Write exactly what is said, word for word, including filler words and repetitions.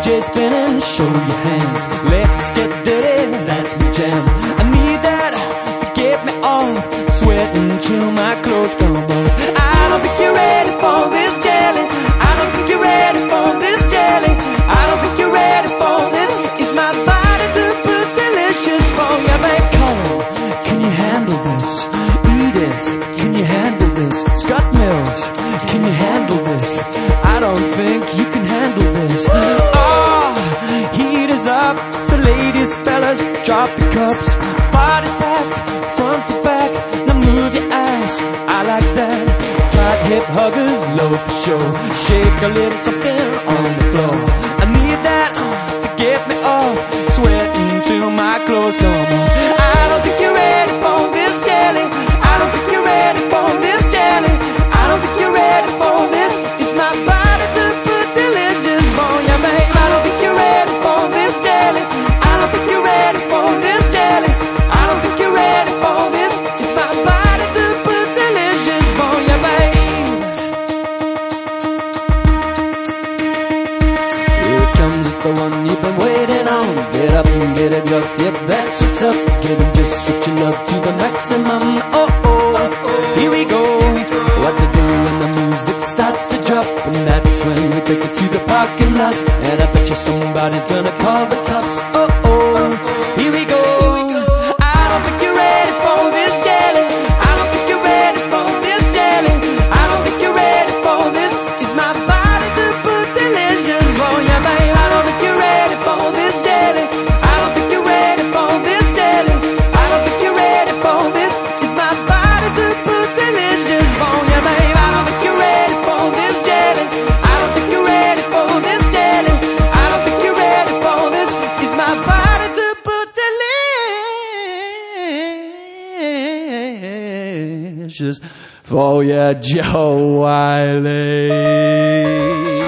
J spinning, show your hands. Let's get dirty, that's my jam. I need that to get me off, sweating till my clothes come off. I don't think you're ready for this jelly. I don't think you're ready for this jelly. I don't think you're ready for this. Is my body super delicious for you, babe? Come on, can you handle this? Edith, can you handle this? Scott Mills, can you handle this? I don't think you can handle this. Oh, heat is up, so ladies, fellas, drop your cups. Body's packed, front to back, now move your ass, I like that. Tight hip huggers, low for sure. Shake a little something on the floor. I need that to get me off, sweating till my clothes come off. I don't think you're ready for this jelly. I don't think you're ready for this jelly. I don't think you're ready for this. It's my body super delicious for you, babe. I don't think you're ready for this jelly. I don't think you're ready for this jelly. I don't think you're ready for this. It's my body super delicious for you, babe. Here it comes, it's the one you've been waiting on. Get up and get it rough, yep, that's what's up. Get him just switching up to the maximum. Oh, oh, here we go. What to do when the music starts to drop, and that's when we take it to the parking lot. And I bet you somebody's gonna call the cops. Oh, oh, here we go. I don't think you're ready for this jelly. I don't think you're ready for this jelly. I don't think you're ready for this. Is my body super delicious for you, babe? I don't think you're ready for this jelly. I don't think you're ready for this jelly. I don't think you're ready for this. Is my body super delicious for you, babe? I don't think you're ready for this jelly. I don't think you're ready for this jelly. I don't think you're ready for this. Is my body super delicious for you, Joe Wiley?